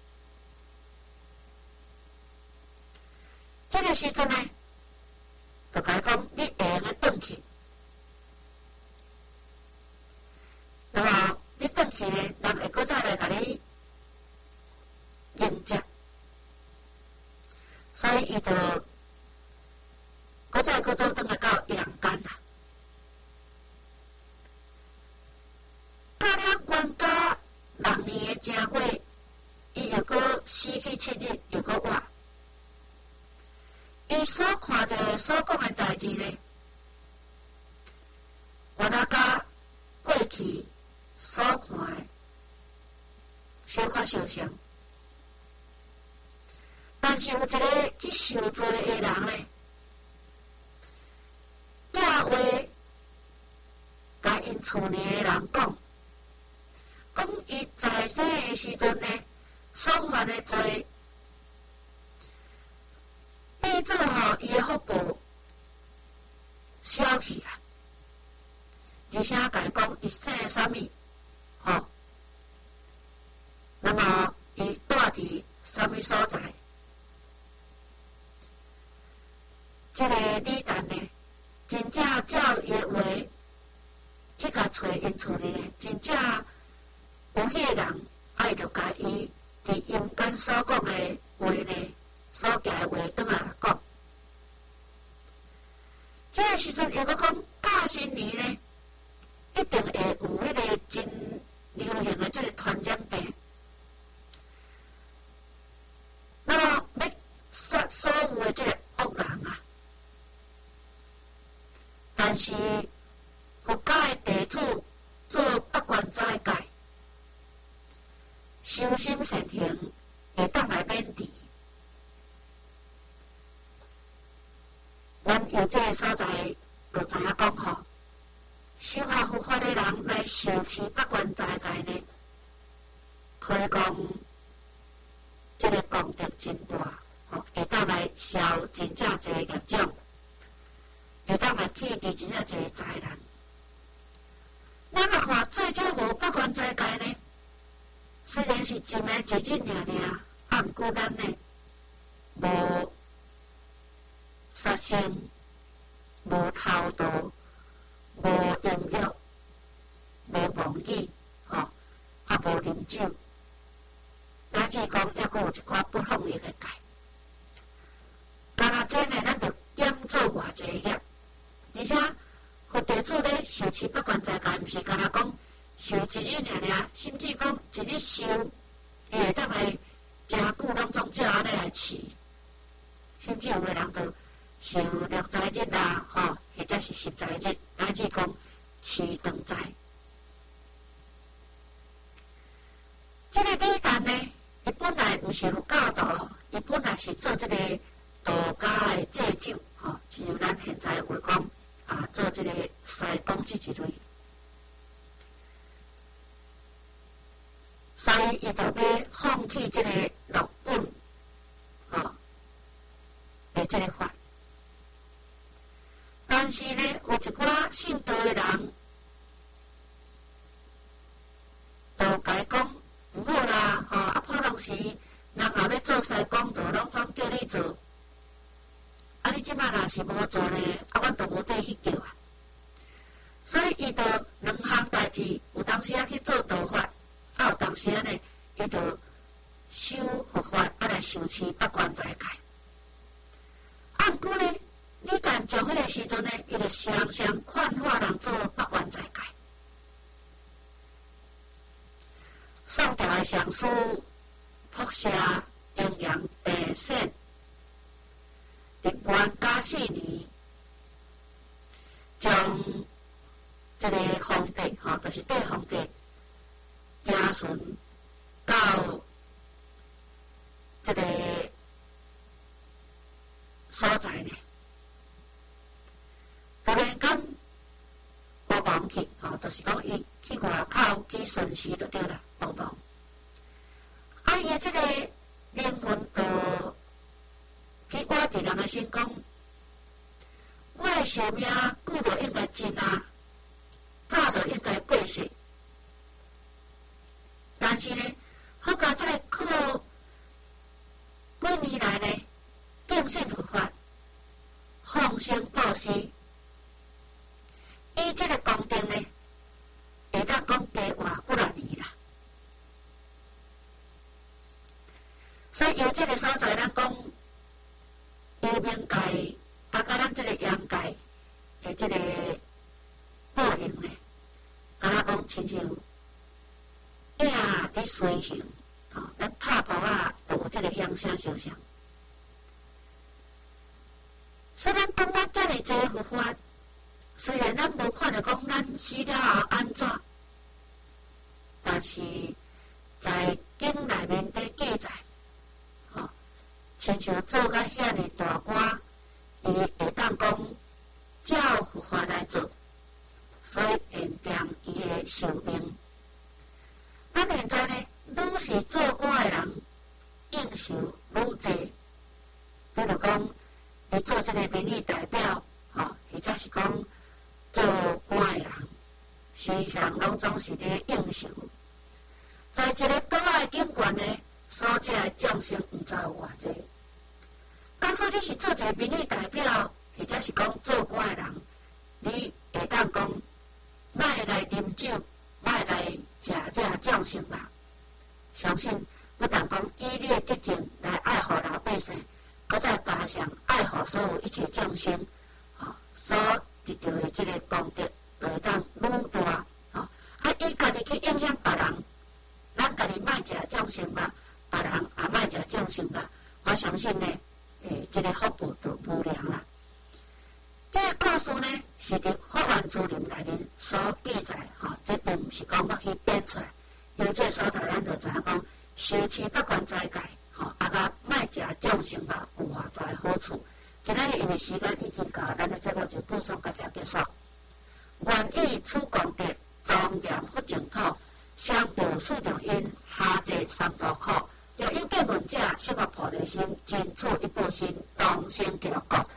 这个时阵呢，就甲伊讲，你会用个转去。那么你转去呢，人会搁再来甲你迎接，所以伊就搁再搁倒转来到阳间啦。到了冤家六年的正月，伊又搁死去七日，又搁活。伊所看着、所讲的代志呢，原来甲过去所看的小可相像，但是有一个去受罪的人呢，寄话甲因厝里的人讲，讲伊在世的时阵呢，所犯的罪。变做吼，伊的福报消去啊！而且甲伊讲，伊姓啥物，吼，那么伊住伫啥物所在？这个李旦呢，真正照伊的话去甲找因厝里呢，真正有迄个人爱着甲伊伫阴间所讲的话呢。所行的话，倒来讲，这个时阵又搁讲甲新年呢，一定会有迄个真流行的这个传染病。那么要杀所有的这个恶人啊，但是佛家的地主做八关斋戒，修心善行，会当来免治。咱由这个所在，就知影讲吼，修学佛法的人来受持八关斋戒呢，可以讲这个功德真大，吼，会当来消真正侪业障，会当来去除真正侪灾难。咱来看做这无八关斋戒呢，虽然是一暝一日尔尔，啊，毋过咱呢无。杀生，无偷盗，无淫欲，无妄语，吼，啊无啉酒，乃至讲还阁有一寡不放逸的戒。干那这呢，咱就减做偌济业，而且佛地主咧受持八关斋戒，毋是干那讲受一日尔尔，甚至讲一日受，伊会当来诚久拢总照安尼来持，甚至有个人就。受六斋日啦，吼，或者是十斋日，乃至讲持长斋。这个李旦呢，伊本来毋是佛教徒，伊本来是做这个道家的祭酒，吼，就像咱现在话讲啊，做这个西东这一类。所以伊就要放弃这个六本，吼，的这个法。但是呢，有一寡信道的人，就甲伊讲毋好啦，吼、哦，啊，普通时人若要做西讲道，拢总叫你做，啊，你即摆若是无做呢，啊，阮就无缀去叫啊。所以伊就两项代志，有当时啊去做道法，啊，有当时啊呢，伊就修佛法，啊来受持八关斋戒。啊，毋过呢。你但从迄个时阵呢，伊就常常劝化人做八关斋戒。宋朝的上师卜舍阴阳地显，伫元嘉四年，将这个皇帝吼，就是帝皇帝家顺到这个所在呢。突然间，无忘去，吼，就是讲伊去外口去巡视就对啦。 道路。啊，伊即个灵魂就去我伫人个心讲，我的寿命久就应该尽啊，早就应该过世。但是呢，好甲即个靠几年来呢，敬信佛法，放生布施，伊即个功德呢，会当讲加活几若年啦。所以由即个所在，咱讲幽冥界，啊，甲咱即个阳界的即个报应呢，甲咱讲亲像影伫随行，吼，咱拍步啊，就有即个响声相像。所以咱讲咱遮尔济佛法，虽然咱无看到讲咱死了后安怎，但是在经内面伫记载。亲像做甲遐尼大官，伊会当讲照佛法来做，所以延长伊的寿命。咱现在呢，愈是做官的人应酬愈济，比如讲，你做这个民意代表，吼、哦，或者是讲做官的人，时常拢总是咧应酬。在一个岛仔警官呢，所借的掌声毋知有偌济。当初你是做一个民意代表，或者是讲做官的人，你会当讲，莫来啉酒，莫来食这掌声吧。相信不但讲以你的德情来爱护老百姓，搁再加上爱护所有一切众生，吼、哦，所得到的这个功德，就会当愈大。吼、哦，啊，伊家己去影响别人，咱家己莫食掌声吧，别人也莫食掌声吧。我相信呢。诶，这个福报就无量啦。这个故事呢，是伫《法源珠林》内面所记载，吼、哦，这并毋是讲我去编出来。由这所在，咱就知影讲，修持八关斋戒，吼、哦，啊甲莫食众生肉有偌大的好处。今仔日因为时间已经到，咱的节目就播送到这结束。愿以此功德，庄严佛净土，相报四重因，下济三途苦。要应见闻者，设发菩提心，真处一报心，当生极乐国。